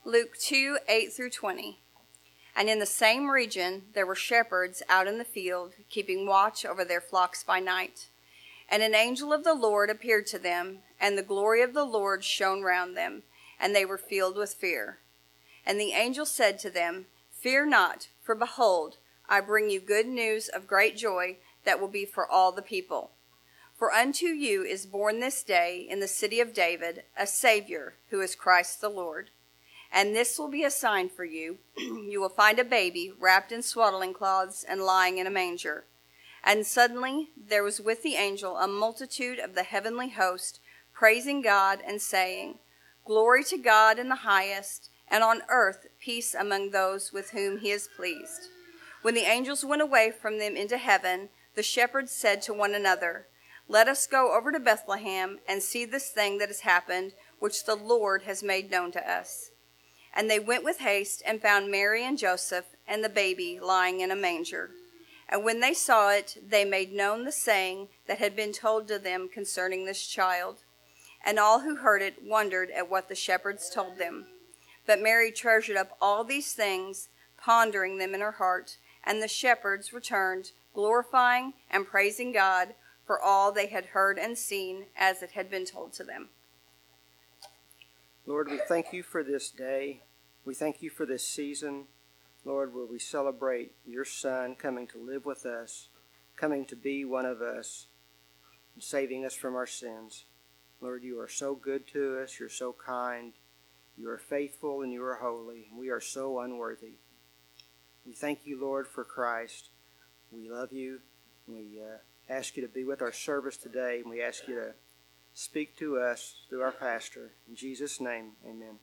Luke 2:8-20. And in the same region there were shepherds out in the field, keeping watch over their flocks by night. And an angel of the Lord appeared to them, and the glory of the Lord shone round them, and they were filled with fear. And the angel said to them, Fear not, for behold, I bring you good news of great joy that will be for all the people. For unto you is born this day in the city of David a Savior, who is Christ the Lord. And this will be a sign for you. You will find a baby wrapped in swaddling cloths and lying in a manger. And suddenly there was with the angel a multitude of the heavenly host, praising God and saying, Glory to God in the highest, and on earth peace among those with whom he is pleased. When the angels went away from them into heaven, the shepherds said to one another, Let us go over to Bethlehem and see this thing that has happened, which the Lord has made known to us. And they went with haste and found Mary and Joseph and the baby lying in a manger. And when they saw it, they made known the saying that had been told to them concerning this child. And all who heard it wondered at what the shepherds told them. But Mary treasured up all these things, pondering them in her heart. And the shepherds returned, glorifying and praising God for all they had heard and seen as it had been told to them. Lord, we thank you for this day. We thank you for this season, Lord, where we celebrate your Son coming to live with us, coming to be one of us, and saving us from our sins. Lord, you are so good to us. You're so kind. You are faithful and you are holy. We are so unworthy. We thank you, Lord, for Christ. We love you. We ask you to be with our service today, and we ask you to speak to us through our pastor. In Jesus' name, amen.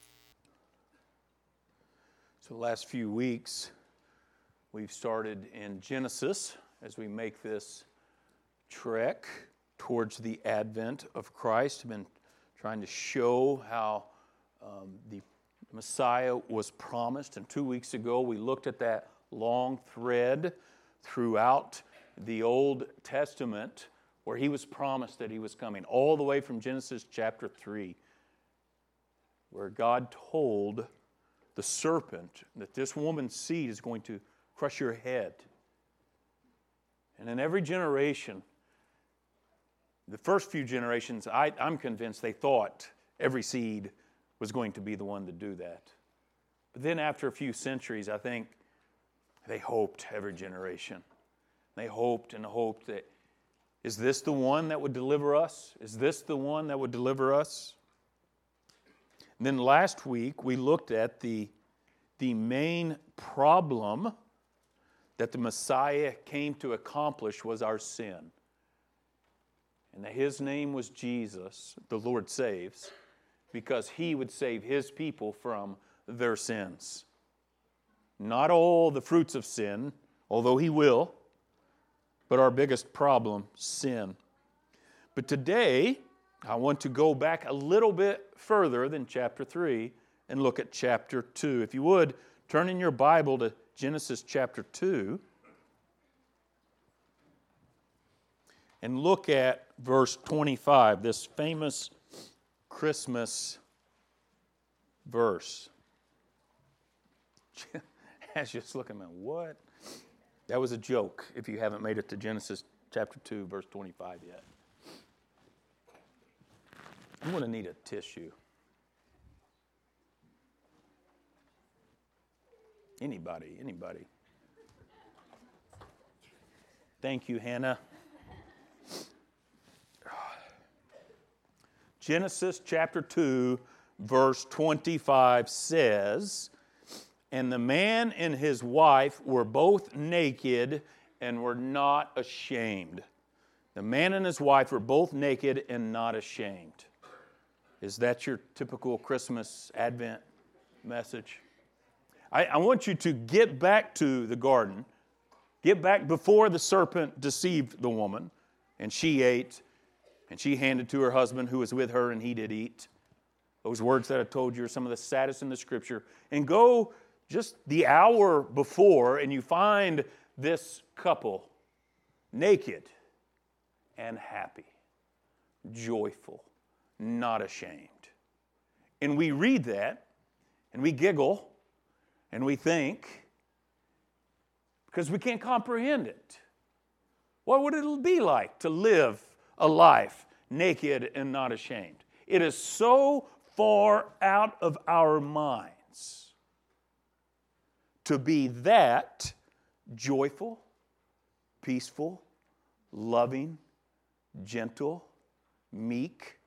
So the last few weeks, we've started in Genesis as we make this trek towards the advent of Christ. I've been trying to show how the Messiah was promised. And 2 weeks ago, we looked at that long thread throughout the Old Testament where he was promised that he was coming, all the way from Genesis chapter 3, where God told the serpent that this woman's seed is going to crush your head. And in every generation, the first few generations, I'm convinced they thought every seed was going to be the one to do that. But then after a few centuries, I think they hoped every generation. They hoped and hoped that, is this the one that would deliver us? Is this the one that would deliver us? And then last week, we looked at the main problem that the Messiah came to accomplish was our sin. And that his name was Jesus, the Lord saves, because he would save his people from their sins. Not all the fruits of sin, although he will, but our biggest problem, sin. But today, I want to go back a little bit further than chapter 3 and look at chapter 2. If you would, turn in your Bible to Genesis chapter 2 and look at verse 25, this famous Christmas verse. I was just looking at what? That was a joke if you haven't made it to Genesis chapter 2, verse 25 yet. I'm going to need a tissue. Anybody. Thank you, Hannah. Genesis chapter 2, verse 25 says, And the man and his wife were both naked and were not ashamed. The man and his wife were both naked and not ashamed. Is that your typical Christmas Advent message? I want you to get back to the garden. Get back before the serpent deceived the woman, and she ate, and she handed to her husband who was with her, and he did eat. Those words that I told you are some of the saddest in the Scripture. And go just the hour before, and you find this couple naked and happy, joyful, not ashamed. And we read that, And we giggle and we think because we can't comprehend it. What would it be like to live a life naked and not ashamed? It is so far out of our minds to be that joyful, peaceful, loving, gentle, meek,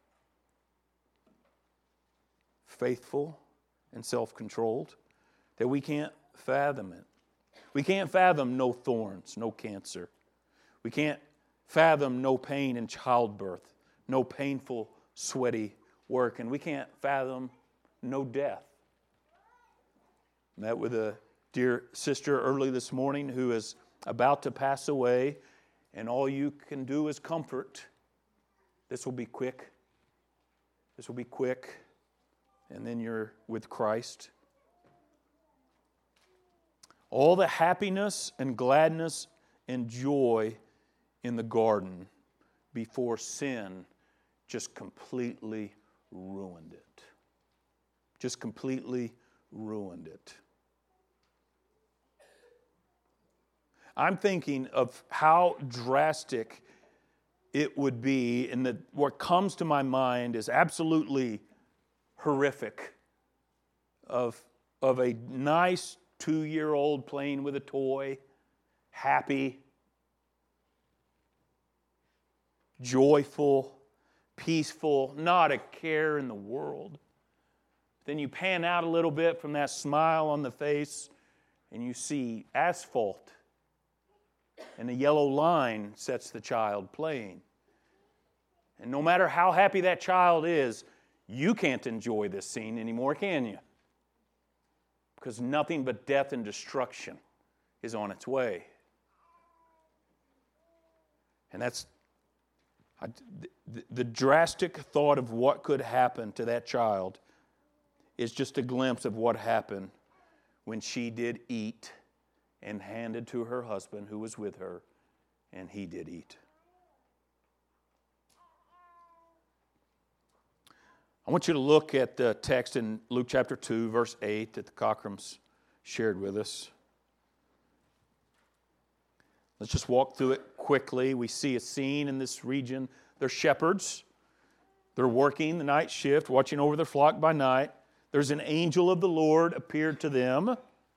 faithful, and self-controlled, that we can't fathom it. We can't fathom no thorns, no cancer. We can't fathom no pain in childbirth, no painful, sweaty work, and we can't fathom no death. Met with a dear sister early this morning who is about to pass away, and all you can do is comfort. This will be quick. This will be quick, and then you're with Christ. All the happiness and gladness and joy in the garden before sin just completely ruined it. Just completely ruined it. I'm thinking of how drastic it would be, and that what comes to my mind is absolutely horrific of a nice 2-year-old playing with a toy, happy, joyful, peaceful, not a care in the world. Then you pan out a little bit from that smile on the face, and you see asphalt, and a yellow line sets the child playing. And no matter how happy that child is, you can't enjoy this scene anymore, can you? Because nothing but death and destruction is on its way. And that's the drastic thought of what could happen to that child is just a glimpse of what happened when she did eat and handed to her husband who was with her, and he did eat. I want you to look at the text in Luke chapter 2, verse 8 that the Cockrams shared with us. Let's just walk through it quickly. We see a scene in this region. They're shepherds. They're working the night shift, watching over their flock by night. There's an angel of the Lord appeared to them,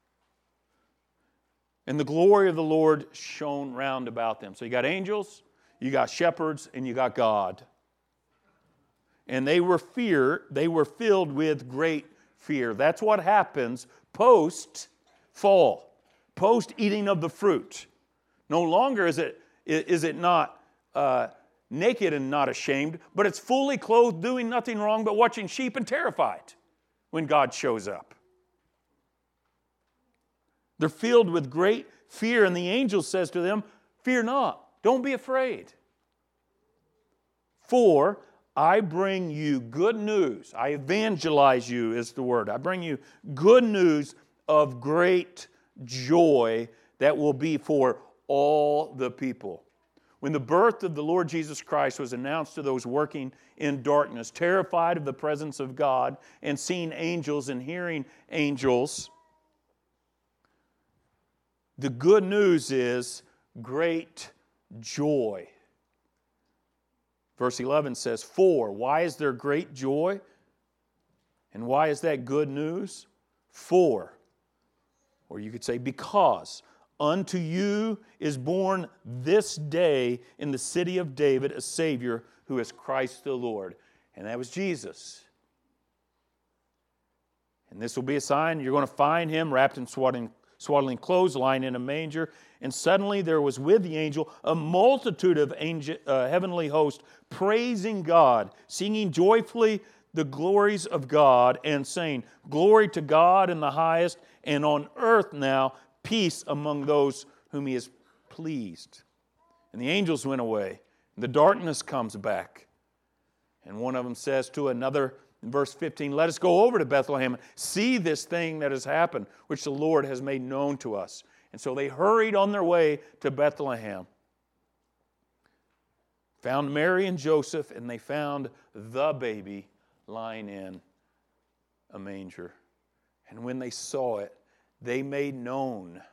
and the glory of the Lord shone round about them. So you got angels, you got shepherds, and you got God. And they were filled with great fear. That's what happens post-fall, post-eating of the fruit. No longer is it not naked and not ashamed, but it's fully clothed, doing nothing wrong but watching sheep and terrified when God shows up. They're filled with great fear, and the angel says to them, "Fear not, don't be afraid. For I bring you good news." I evangelize you is the word. I bring you good news of great joy that will be for all the people. When the birth of the Lord Jesus Christ was announced to those working in darkness, terrified of the presence of God, and seeing angels and hearing angels, the good news is great joy. Verse 11 says, "For," why is there great joy? And why is that good news? For, or you could say because, unto you is born this day in the city of David a Savior who is Christ the Lord. And that was Jesus. And this will be a sign. You're going to find him wrapped in swaddling clothes, lying in a manger. And suddenly there was with the angel a multitude of heavenly hosts praising God, singing joyfully the glories of God, and saying, "Glory to God in the highest, and on earth now peace among those whom he is pleased." And the angels went away, and the darkness comes back. And one of them says to another, in verse 15, "Let us go over to Bethlehem and see this thing that has happened, which the Lord has made known to us." And so they hurried on their way to Bethlehem, found Mary and Joseph, and they found the baby lying in a manger. And when they saw it, they made known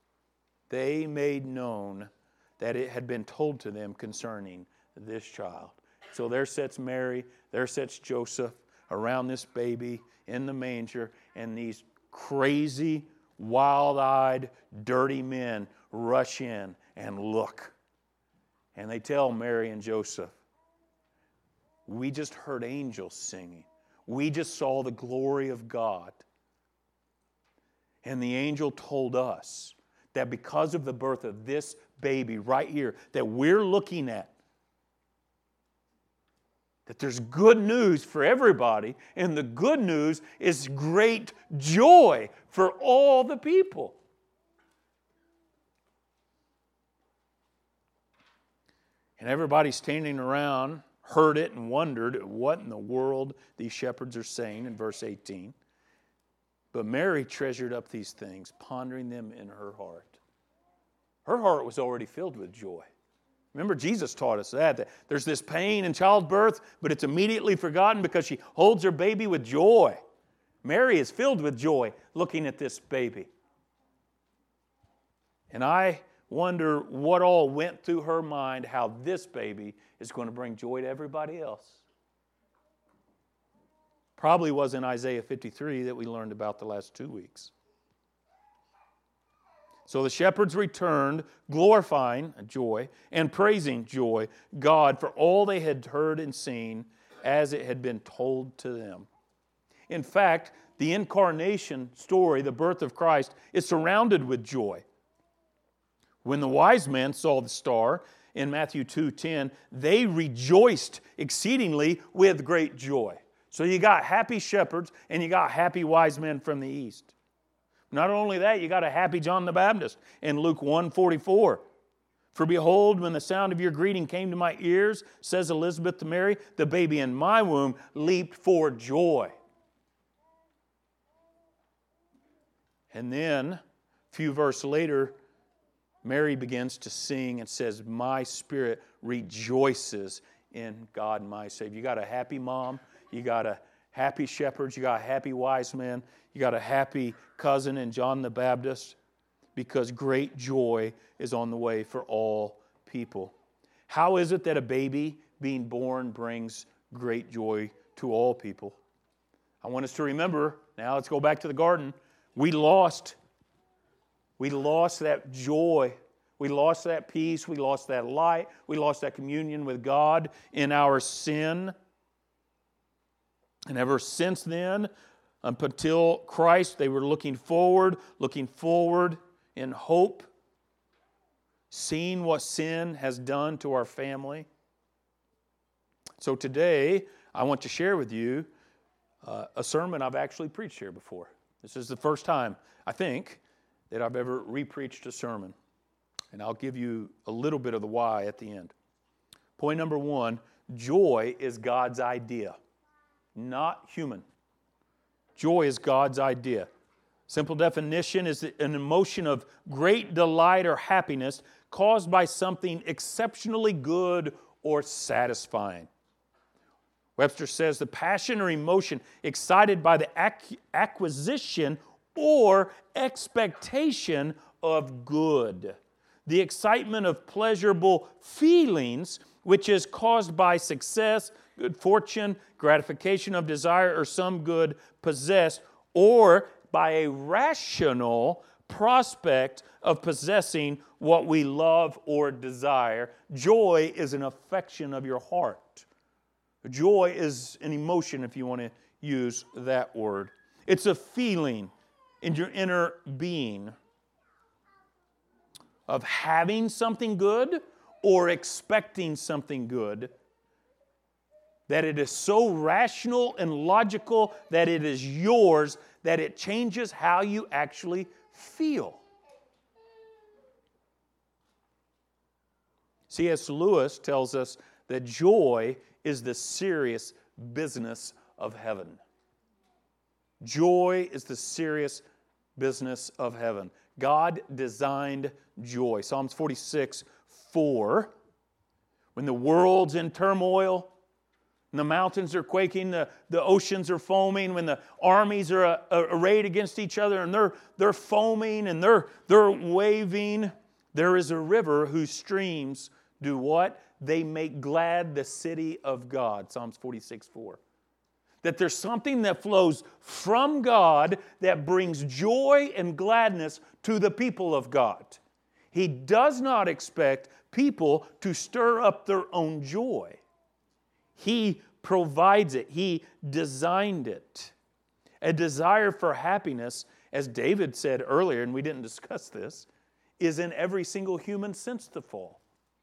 that it had been told to them concerning this child. So there sits Mary, there sits Joseph around this baby in the manger, and these crazy, wild-eyed, dirty men rush in and look. And they tell Mary and Joseph, we just heard angels singing. We just saw the glory of God. And the angel told us that because of the birth of this baby right here that we're looking at, that there's good news for everybody, and the good news is great joy for all the people. And everybody standing around heard it and wondered what in the world these shepherds are saying in verse 18. But Mary treasured up these things, pondering them in her heart. Her heart was already filled with joy. Remember, Jesus taught us that there's this pain in childbirth, but it's immediately forgotten because she holds her baby with joy. Mary is filled with joy looking at this baby. And I wonder what all went through her mind, how this baby is going to bring joy to everybody else. Probably was in Isaiah 53 that we learned about the last 2 weeks. So the shepherds returned, glorifying joy and praising joy God for all they had heard and seen as it had been told to them. In fact, the incarnation story, the birth of Christ, is surrounded with joy. When the wise men saw the star in Matthew 2:10, they rejoiced exceedingly with great joy. So you got happy shepherds and you got happy wise men from the east. Not only that, you got a happy John the Baptist in Luke 1:44. For behold, when the sound of your greeting came to my ears, says Elizabeth to Mary, the baby in my womb leaped for joy. And then, a few verses later, Mary begins to sing and says, my spirit rejoices in God my Savior. You got a happy mom, you got a happy shepherds, you got happy wise men, you got a happy cousin in John the Baptist, because great joy is on the way for all people. How is it that a baby being born brings great joy to all people? I want us to remember, now let's go back to the garden, we lost that joy. We lost that peace. We lost that light. We lost that communion with God in our sin. And ever since then, up until Christ, they were looking forward in hope, seeing what sin has done to our family. So today, I want to share with you a sermon I've actually preached here before. This is the first time, I think, that I've ever re-preached a sermon. And I'll give you a little bit of the why at the end. Point number 1, joy is God's idea, not human. Joy is God's idea. Simple definition is an emotion of great delight or happiness caused by something exceptionally good or satisfying. Webster says the passion or emotion excited by the acquisition or expectation of good. The excitement of pleasurable feelings, which is caused by success, good fortune, gratification of desire, or some good possessed, or by a rational prospect of possessing what we love or desire. Joy is an affection of your heart. Joy is an emotion, if you want to use that word. It's a feeling in your inner being of having something good or expecting something good, that it is so rational and logical that it is yours, that it changes how you actually feel. C.S. Lewis tells us that joy is the serious business of heaven. Joy is the serious business of heaven. God designed joy. Psalms 46:4. When the world's in turmoil, And the mountains are quaking, the oceans are foaming, when the armies are arrayed against each other and they're foaming and they're waving, there is a river whose streams do what? They make glad the city of God. Psalms 46:4. That there's something that flows from God that brings joy and gladness to the people of God. He does not expect people to stir up their own joy. He provides it. He designed it. A desire for happiness, as David said earlier, and we didn't discuss this, is in every single human since the fall.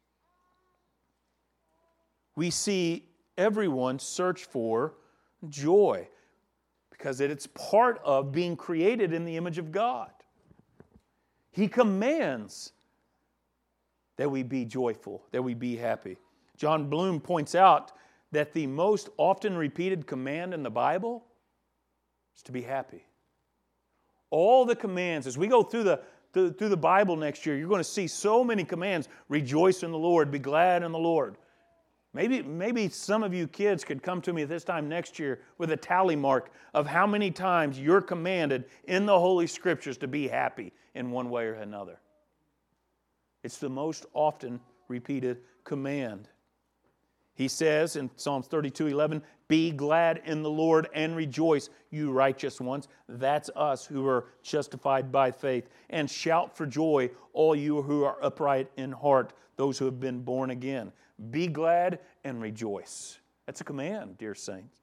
We see everyone search for joy because it's part of being created in the image of God. He commands that we be joyful, that we be happy. John Bloom points out that the most often repeated command in the Bible is to be happy. All the commands, as we go through the Bible next year, you're going to see so many commands. Rejoice in the Lord, be glad in the Lord. Maybe some of you kids could come to me at this time next year with a tally mark of how many times you're commanded in the Holy Scriptures to be happy in one way or another. It's the most often repeated command. He says in Psalms 32:11, be glad in the Lord and rejoice, you righteous ones. That's us who are justified by faith. And shout for joy, all you who are upright in heart, those who have been born again. Be glad and rejoice. That's a command, dear saints.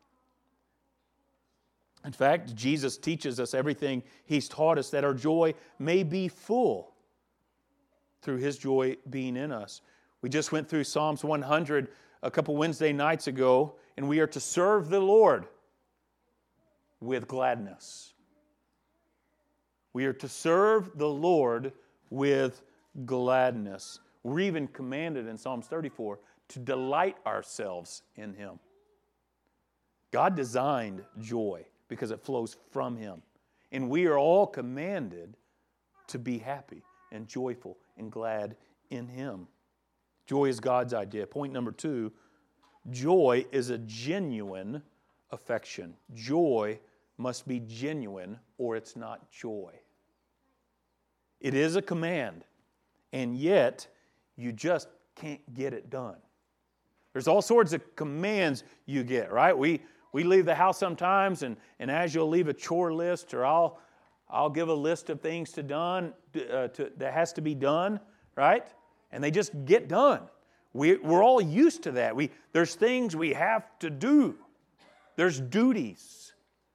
In fact, Jesus teaches us everything He's taught us that our joy may be full through His joy being in us. We just went through Psalms 100 a couple Wednesday nights ago, and we are to serve the Lord with gladness. We are to serve the Lord with gladness. We're even commanded in Psalms 34 to delight ourselves in Him. God designed joy because it flows from Him. And we are all commanded to be happy and joyful and glad in Him. Joy is God's idea. Point number 2, joy is a genuine affection. Joy must be genuine or it's not joy. It is a command, and yet you just can't get it done. There's all sorts of commands you get, right? We leave the house sometimes, and as you'll leave a chore list, or I'll give a list of things that has to be done, right? And they just get done. We're all used to that. There's things we have to do. There's duties.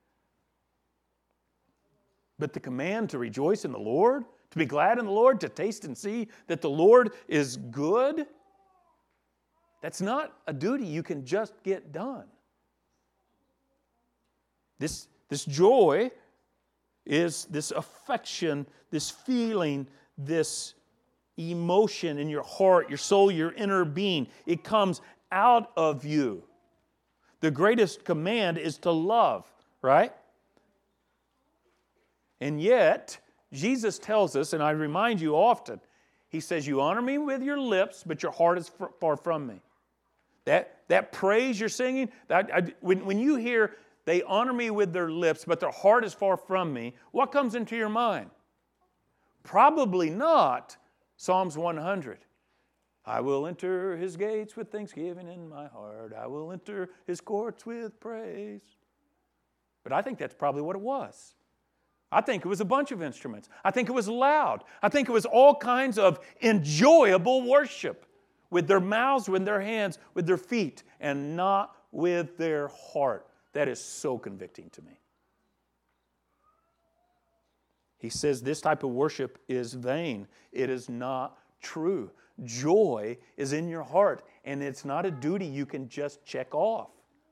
But the command to rejoice in the Lord, to be glad in the Lord, to taste and see that the Lord is good, that's not a duty you can just get done. This joy is this affection, this feeling, this emotion in your heart, your soul, your inner being. It comes out of you. The greatest command is to love, right? And yet, Jesus tells us, and I remind you often, He says, you honor me with your lips, but your heart is far from me. That praise you're singing, when you hear, they honor me with their lips, but their heart is far from me, what comes into your mind? Probably not Psalms 100. I will enter His gates with thanksgiving in my heart. I will enter His courts with praise. But I think that's probably what it was. I think it was a bunch of instruments. I think it was loud. I think it was all kinds of enjoyable worship with their mouths, with their hands, with their feet, and not with their heart. That is so convicting to me. He says this type of worship is vain. It is not true. Joy is in your heart, and it's not a duty you can just check off.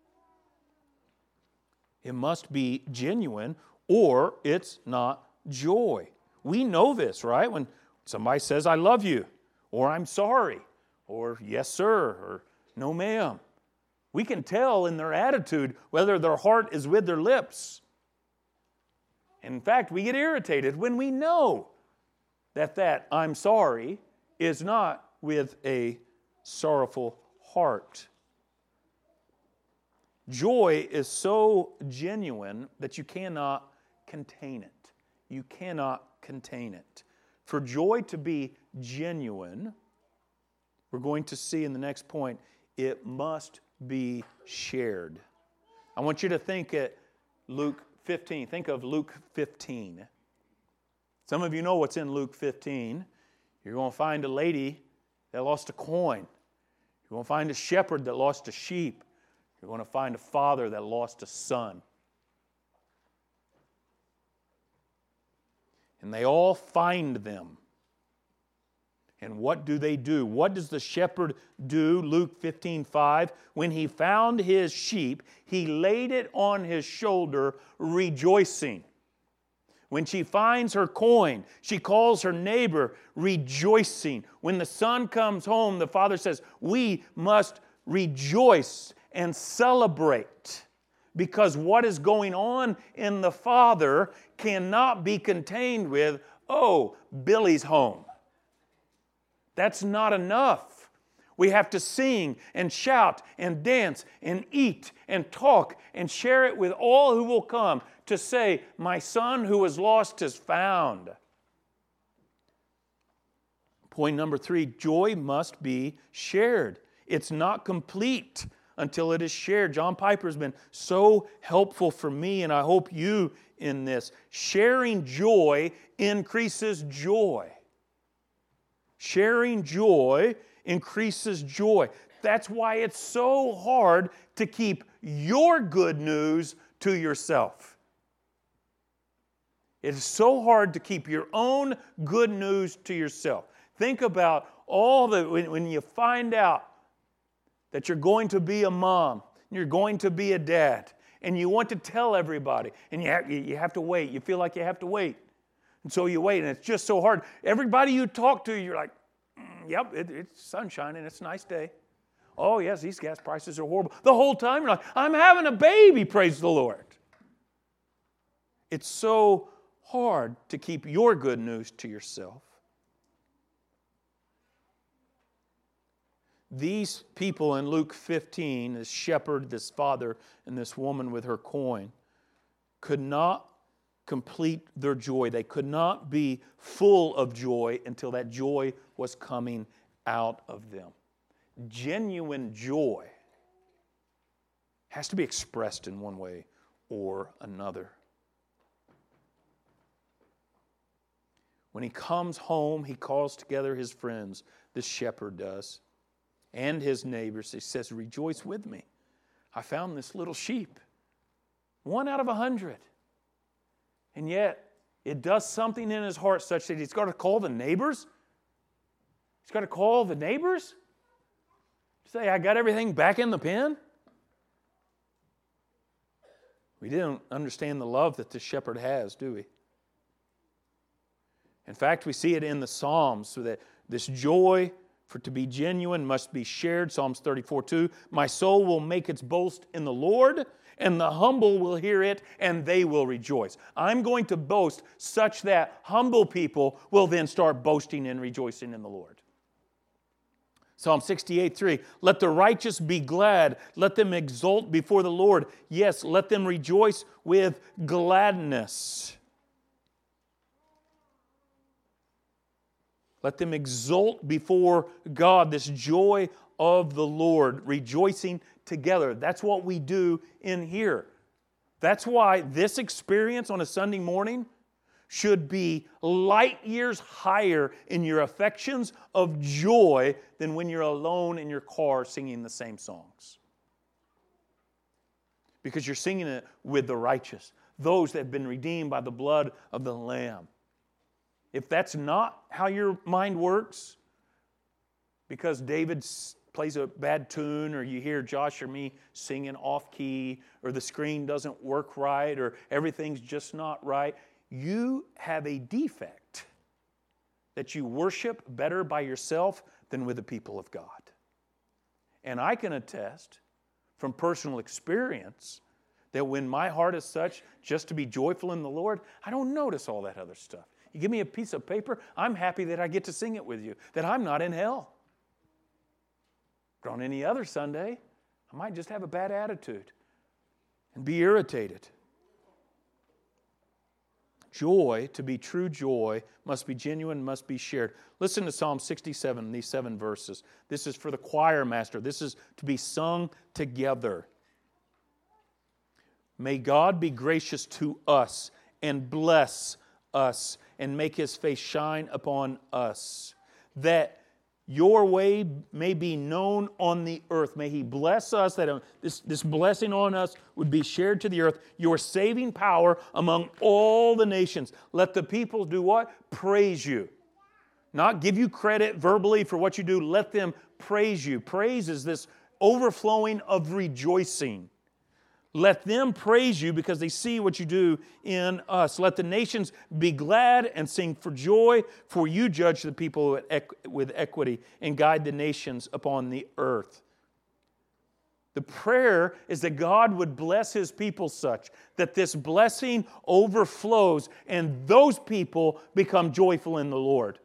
It must be genuine, or it's not joy. We know this, right? When somebody says, I love you, or I'm sorry, or yes, sir, or no, ma'am. We can tell in their attitude whether their heart is with their lips. In fact, we get irritated when we know that I'm sorry is not with a sorrowful heart. Joy is so genuine that you cannot contain it. You cannot contain it. For joy to be genuine, we're going to see in the next point, it must be shared. I want you to think at Luke 15. Think of Luke 15. Some of you know what's in Luke 15. You're going to find a lady that lost a coin. You're going to find a shepherd that lost a sheep. You're going to find a father that lost a son. And they all find them. And what do they do? What does the shepherd do? Luke 15:5. When he found his sheep, he laid it on his shoulder, rejoicing. When she finds her coin, she calls her neighbor, rejoicing. When the son comes home, the father says, we must rejoice and celebrate. Because what is going on in the father cannot be contained with, oh, Billy's home. That's not enough. We have to sing and shout and dance and eat and talk and share it with all who will come to say, my son who was lost is found. Point number 3, joy must be shared. It's not complete until it is shared. John Piper has been so helpful for me, and I hope you in this. Sharing joy increases joy. Sharing joy increases joy. That's why it's so hard to keep your good news to yourself. It is so hard to keep your own good news to yourself. Think about all the, when you find out that you're going to be a mom, you're going to be a dad, and you want to tell everybody, and you have to wait. You feel like you have to wait. And so you wait, and it's just so hard. Everybody you talk to, you're like, yep, it's sunshine and it's a nice day. Oh, yes, these gas prices are horrible. The whole time you're like, I'm having a baby, praise the Lord. It's so hard to keep your good news to yourself. These people in Luke 15, this shepherd, this father, and this woman with her coin, could not complete their joy. They could not be full of joy until that joy was coming out of them. Genuine joy has to be expressed in one way or another. When he comes home, he calls together his friends, this shepherd does, and his neighbors. He says, rejoice with me. I found this little sheep. 1 out of 100. And yet, it does something in his heart such that he's got to call the neighbors. He's got to call the neighbors. Say, I got everything back in the pen. We didn't understand the love that the shepherd has, do we? In fact, we see it in the Psalms, so that this joy, for to be genuine, must be shared. Psalms 34:2. My soul will make its boast in the Lord, and the humble will hear it, and they will rejoice. I'm going to boast such that humble people will then start boasting and rejoicing in the Lord. Psalm 68:3. Let the righteous be glad. Let them exult before the Lord. Yes, let them rejoice with gladness. Let them exult before God, this joy of the Lord, rejoicing together. That's what we do in here. That's why this experience on a Sunday morning should be light years higher in your affections of joy than when you're alone in your car singing the same songs. Because you're singing it with the righteous, those that have been redeemed by the blood of the Lamb. If that's not how your mind works, because David plays a bad tune, or you hear Josh or me singing off key, or the screen doesn't work right, or everything's just not right, you have a defect that you worship better by yourself than with the people of God. And I can attest from personal experience that when my heart is such just to be joyful in the Lord, I don't notice all that other stuff. You give me a piece of paper, I'm happy that I get to sing it with you, that I'm not in hell. But on any other Sunday, I might just have a bad attitude. and be irritated. Joy, to be true joy, must be genuine, must be shared. Listen to Psalm 67, these 7 verses. This is for the choir master. This is to be sung together. May God be gracious to us and bless us and make His face shine upon us, that your way may be known on the earth. May He bless us, that this blessing on us would be shared to the earth. Your saving power among all the nations. Let the people do what? Praise you. Not give you credit verbally for what you do. Let them praise you. Praise is this overflowing of rejoicing. Let them praise you because they see what you do in us. Let the nations be glad and sing for joy, for you judge the people with equity and guide the nations upon the earth. The prayer is that God would bless His people such that this blessing overflows and those people become joyful in the Lord.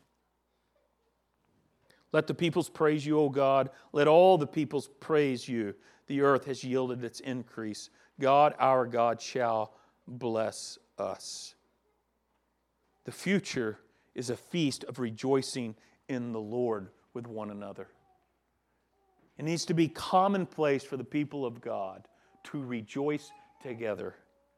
Let the peoples praise you, O God. Let all the peoples praise you. The earth has yielded its increase. God, our God, shall bless us. The future is a feast of rejoicing in the Lord with one another. It needs to be commonplace for the people of God to rejoice together.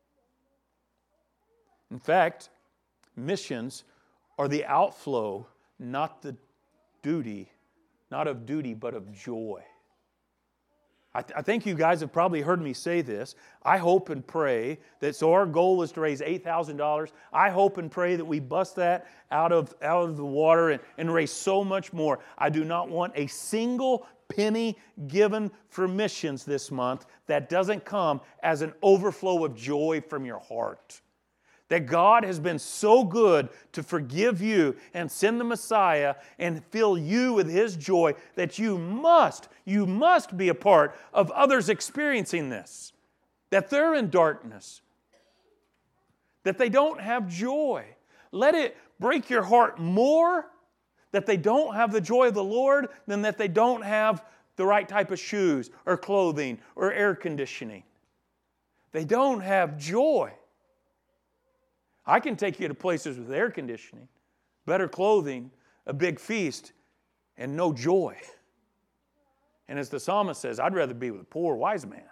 In fact, missions are the outflow, not of duty, but of joy. I think you guys have probably heard me say this. I hope and pray that, so our goal is to raise $8,000. I hope and pray that we bust that out of the water and raise so much more. I do not want a single penny given for missions this month that doesn't come as an overflow of joy from your heart. That God has been so good to forgive you and send the Messiah and fill you with His joy that you must be a part of others experiencing this. That they're in darkness. That they don't have joy. Let it break your heart more that they don't have the joy of the Lord than that they don't have the right type of shoes or clothing or air conditioning. They don't have joy. I can take you to places with air conditioning, better clothing, a big feast, and no joy. And as the psalmist says, I'd rather be with a poor wise man.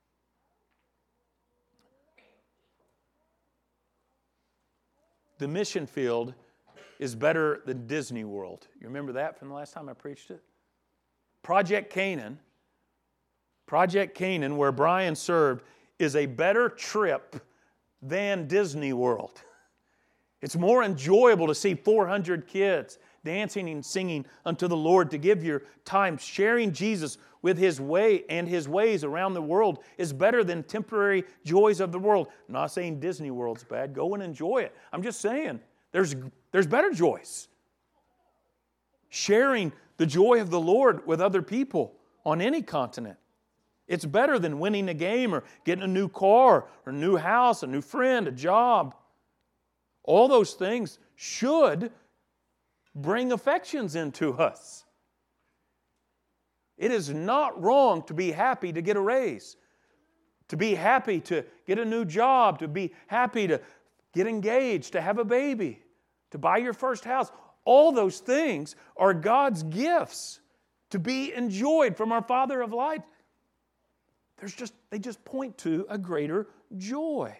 The mission field is better than Disney World. You remember that from the last time I preached it? Project Canaan, where Brian served, is a better trip than Disney World. It's more enjoyable to see 400 kids dancing and singing unto the Lord, to give your time sharing Jesus with His way and His ways around the world is better than temporary joys of the world. I'm not saying Disney World's bad. Go and enjoy it. I'm just saying there's better joys. Sharing the joy of the Lord with other people on any continent. It's better than winning a game or getting a new car or a new house, a new friend, a job. All those things should bring affections into us. It is not wrong to be happy to get a raise, to be happy to get a new job, to be happy to get engaged, to have a baby, to buy your first house. All those things are God's gifts to be enjoyed from our Father of light. They just point to a greater joy.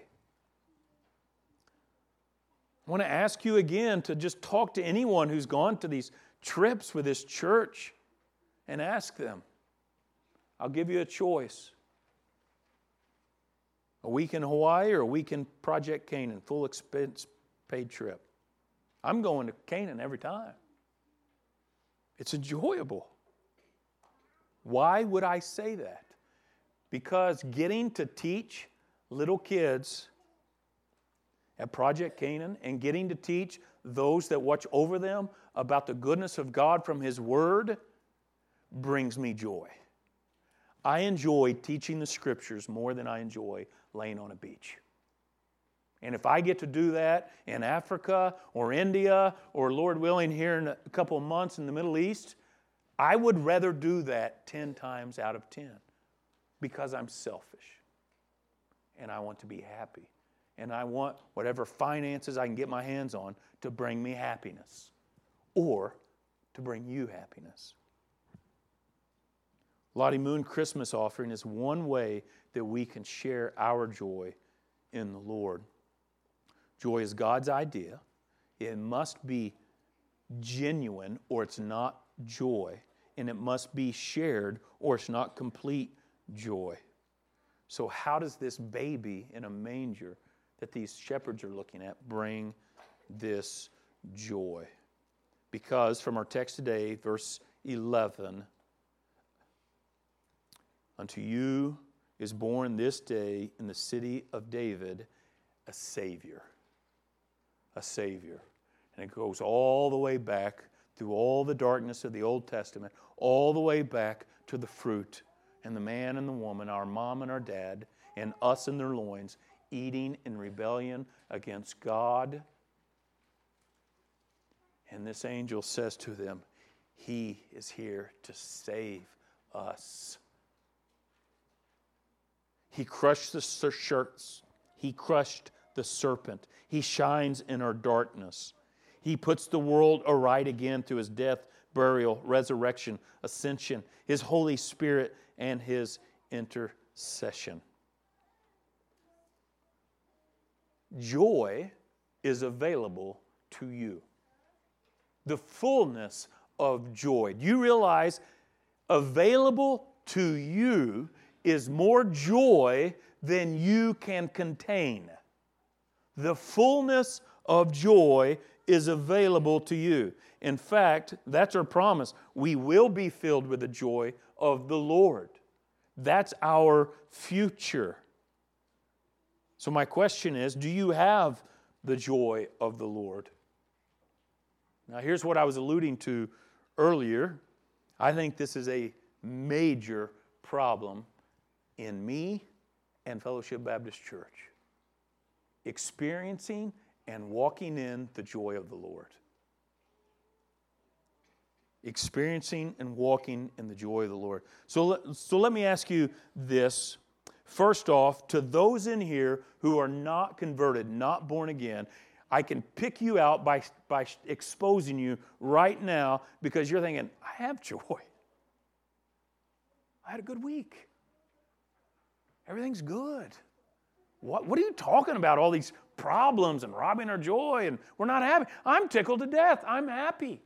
I want to ask you again to just talk to anyone who's gone to these trips with this church and ask them. I'll give you a choice. A week in Hawaii or a week in Project Canaan, full expense paid trip. I'm going to Canaan every time. It's enjoyable. Why would I say that? Because getting to teach little kids at Project Canaan and getting to teach those that watch over them about the goodness of God from His Word brings me joy. I enjoy teaching the Scriptures more than I enjoy laying on a beach. And if I get to do that in Africa or India or, Lord willing, here in a couple of months in the Middle East, I would rather do that 10 times out of 10. Because I'm selfish. and I want to be happy. And I want whatever finances I can get my hands on to bring me happiness or to bring you happiness. Lottie Moon Christmas offering is one way that we can share our joy in the Lord. Joy is God's idea. It must be genuine or it's not joy. And it must be shared or it's not complete joy. So how does this baby in a manger that these shepherds are looking at bring this joy? Because from our text today, verse 11, unto you is born this day in the city of David a Savior. A Savior. And it goes all the way back through all the darkness of the Old Testament, all the way back to the fruit and the man and the woman, our mom and our dad, and us in their loins, eating in rebellion against God. And this angel says to them, He is here to save us. He crushed the shirts. He crushed the serpent. He shines in our darkness. He puts the world aright again through His death, burial, resurrection, ascension, His Holy Spirit, and His intercession. Joy is available to you. The fullness of joy. Do you realize available to you is more joy than you can contain? The fullness of joy is available to you. In fact, that's our promise. We will be filled with the joy of the Lord. That's our future. So my question is, do you have the joy of the Lord? Now here's what I was alluding to earlier. I think this is a major problem in me and Fellowship Baptist Church. Experiencing and walking in the joy of the Lord. Experiencing and walking in the joy of the Lord. So let me ask you this. First off, to those in here who are not converted, not born again, I can pick you out by exposing you right now because you're thinking, I have joy. I had a good week. Everything's good. What are you talking about? All these problems and robbing our joy and we're not happy. I'm tickled to death. I'm happy.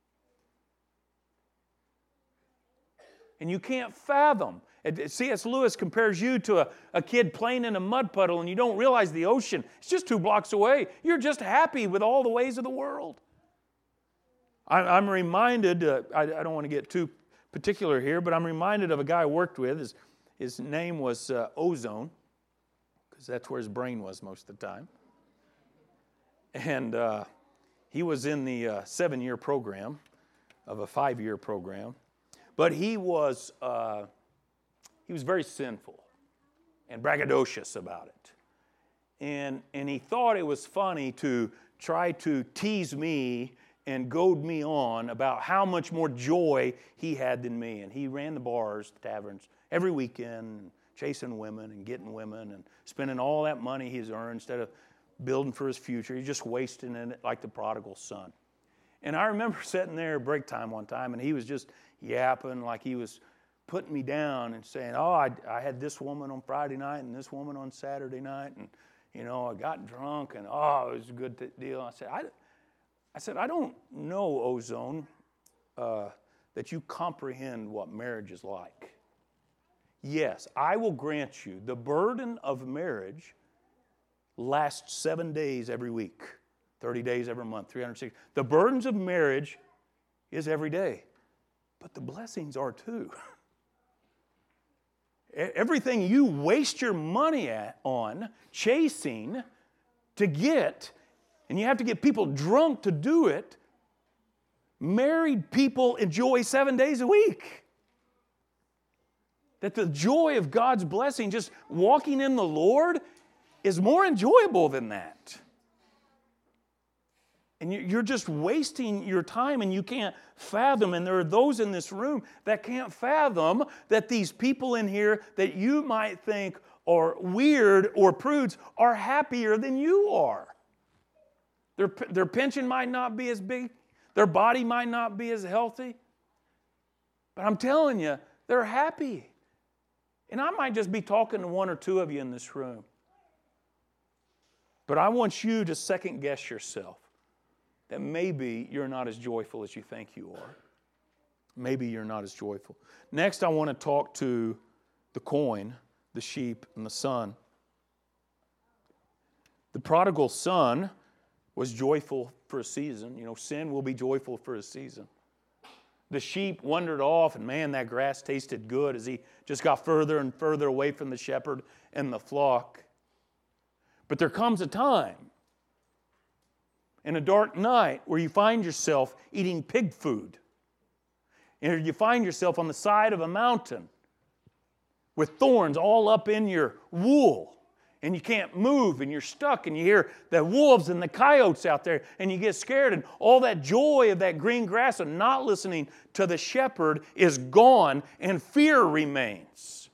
And you can't fathom. C.S. Lewis compares you to a kid playing in a mud puddle and you don't realize the ocean. It's just 2 blocks away. You're just happy with all the ways of the world. I'm reminded, I don't want to get too particular here, but I'm reminded of a guy I worked with. His name was Ozone, because that's where his brain was most of the time. And he was in the 7-year program of a 5-year program. But he was very sinful and braggadocious about it. And he thought it was funny to try to tease me and goad me on about how much more joy he had than me. And he ran the bars, the taverns, every weekend, chasing women and getting women and spending all that money he's earned instead of building for his future. He's just wasting it like the prodigal son. And I remember sitting there at break time one time, and he was just yapping like he was putting me down and saying, oh, I had this woman on Friday night and this woman on Saturday night, and, you know, I got drunk, and, oh, it was a good deal. I said, I don't know, Ozone, that you comprehend what marriage is like. Yes, I will grant you the burden of marriage lasts 7 days every week, 30 days every month, 360. The burdens of marriage is every day, but the blessings are too. Everything you waste your money on chasing to get, and you have to get people drunk to do it, married people enjoy 7 days a week. That the joy of God's blessing, just walking in the Lord, is more enjoyable than that. And you're just wasting your time and you can't fathom, and there are those in this room that can't fathom that these people in here that you might think or weird or prudes are happier than you are. Their pension might not be as big. Their body might not be as healthy. But I'm telling you, they're happy. And I might just be talking to one or two of you in this room. But I want you to second guess yourself that maybe you're not as joyful as you think you are. Maybe you're not as joyful. Next, I want to talk to the coin, the sheep, and the son. The prodigal son was joyful for a season. You know, sin will be joyful for a season. The sheep wandered off, and man, that grass tasted good as he just got further and further away from the shepherd and the flock. But there comes a time in a dark night where you find yourself eating pig food. And you find yourself on the side of a mountain with thorns all up in your wool. And you can't move, and you're stuck, and you hear the wolves and the coyotes out there, and you get scared, and all that joy of that green grass and not listening to the shepherd is gone, and fear remains.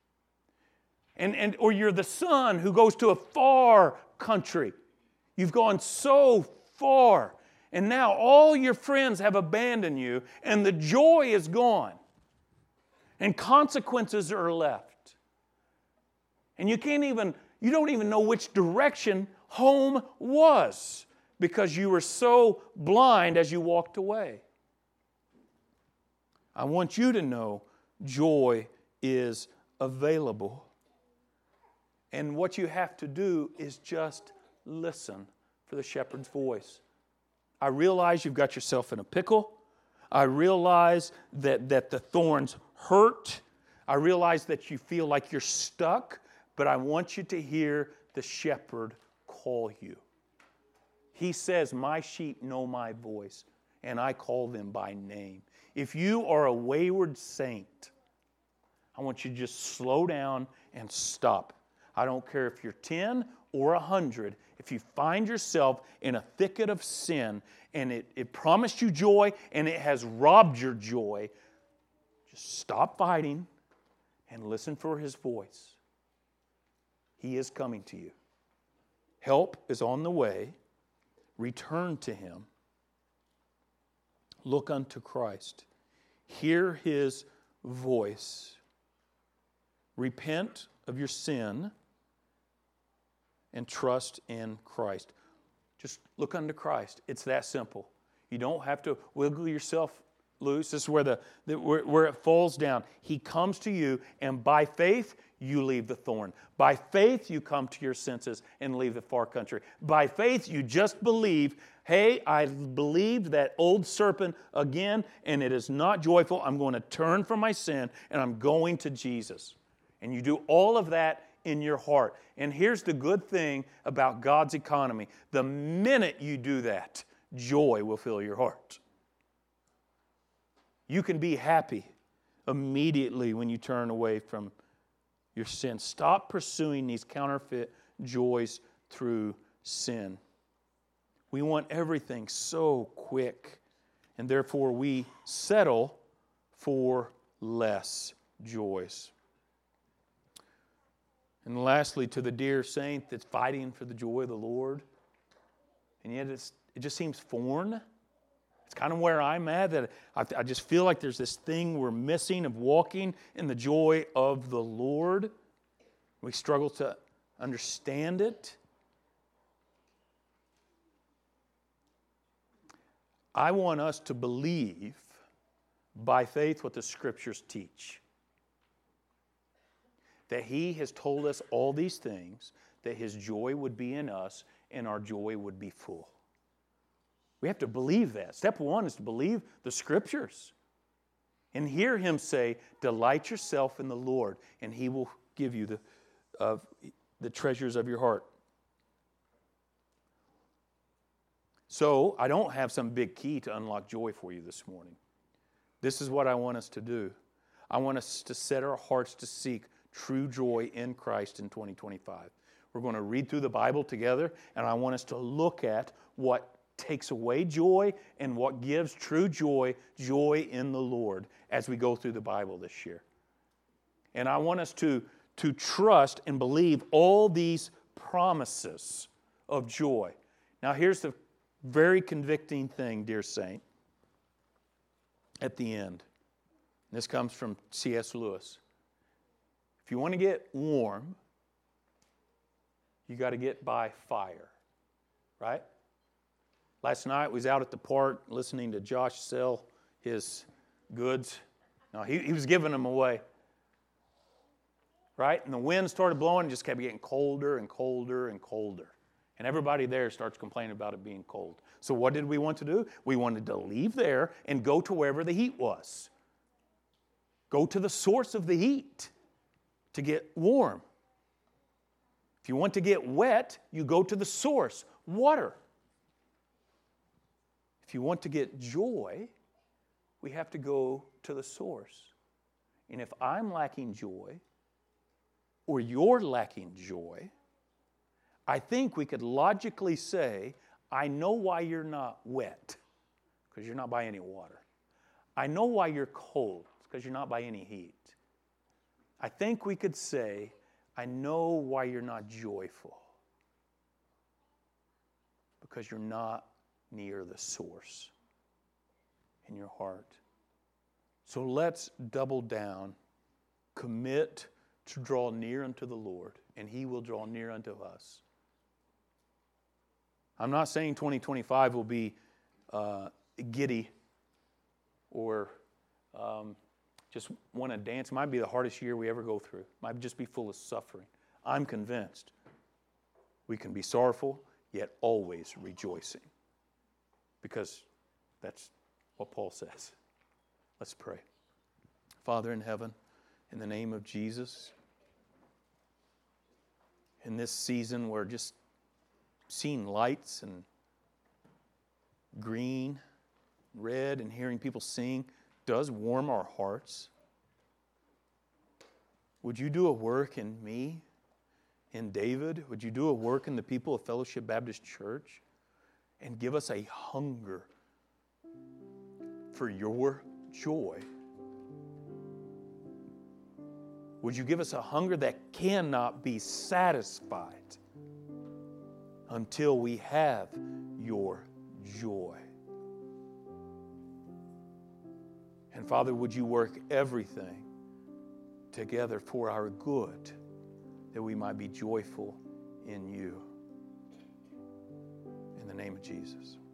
Or you're the son who goes to a far country. You've gone so far, and now all your friends have abandoned you, and the joy is gone, and consequences are left. And you don't even know which direction home was because you were so blind as you walked away. I want you to know joy is available. And what you have to do is just listen for the shepherd's voice. I realize you've got yourself in a pickle. I realize that the thorns hurt. I realize that you feel like you're stuck. But I want you to hear the shepherd call you. He says, my sheep know my voice, and I call them by name. If you are a wayward saint, I want you to just slow down and stop. I don't care if you're 10 or 100. If you find yourself in a thicket of sin, and it promised you joy, and it has robbed your joy, just stop fighting and listen for his voice. He is coming to you. Help is on the way. Return to him. Look unto Christ. Hear his voice. Repent of your sin and trust in Christ. Just look unto Christ. It's that simple. You don't have to wiggle yourself loose. This is where it falls down. He comes to you, and by faith, you leave the thorn. By faith, you come to your senses and leave the far country. By faith, you just believe, hey, I believed that old serpent again, and it is not joyful. I'm going to turn from my sin, and I'm going to Jesus. And you do all of that in your heart. And here's the good thing about God's economy. The minute you do that, joy will fill your heart. You can be happy immediately when you turn away from your sin. Stop pursuing these counterfeit joys through sin. We want everything so quick, and therefore we settle for less joys. And lastly, to the dear saint that's fighting for the joy of the Lord, and yet it just seems foreign. It's kind of where I'm at, that I just feel like there's this thing we're missing of walking in the joy of the Lord. We struggle to understand it. I want us to believe by faith what the Scriptures teach. That He has told us all these things, that His joy would be in us and our joy would be full. We have to believe that. Step one is to believe the Scriptures. And hear Him say, delight yourself in the Lord, and He will give you the treasures of your heart. So, I don't have some big key to unlock joy for you this morning. This is what I want us to do. I want us to set our hearts to seek true joy in Christ in 2025. We're going to read through the Bible together, and I want us to look at what takes away joy and what gives true joy, joy in the Lord, as we go through the Bible this year. And I want us to to trust and believe all these promises of joy. Now, here's the very convicting thing, dear saint, at the end. This comes from C.S. Lewis. If you want to get warm, you got to get by fire, right? Last night, we was out at the park listening to Josh sell his goods. No, he was giving them away, right? And the wind started blowing and just kept getting colder and colder and colder. And everybody there starts complaining about it being cold. So what did we want to do? We wanted to leave there and go to wherever the heat was. Go to the source of the heat to get warm. If you want to get wet, you go to the source, water. If you want to get joy, we have to go to the source. And if I'm lacking joy, or you're lacking joy, I think we could logically say, I know why you're not wet, because you're not by any water. I know why you're cold, because you're not by any heat. I think we could say, I know why you're not joyful, because you're not near the source in your heart. So let's double down, commit to draw near unto the Lord, and He will draw near unto us. I'm not saying 2025 will be giddy or just want to dance. It might be the hardest year we ever go through. It might just be full of suffering. I'm convinced we can be sorrowful, yet always rejoicing, because that's what Paul says. Let's pray. Father in heaven, in the name of Jesus, in this season where just seeing lights and green, red, and hearing people sing does warm our hearts. Would you do a work in me, in David? Would you do a work in the people of Fellowship Baptist Church and give us a hunger for your joy? Would you give us a hunger that cannot be satisfied until we have your joy? And Father, would you work everything together for our good, that we might be joyful in you. In the name of Jesus.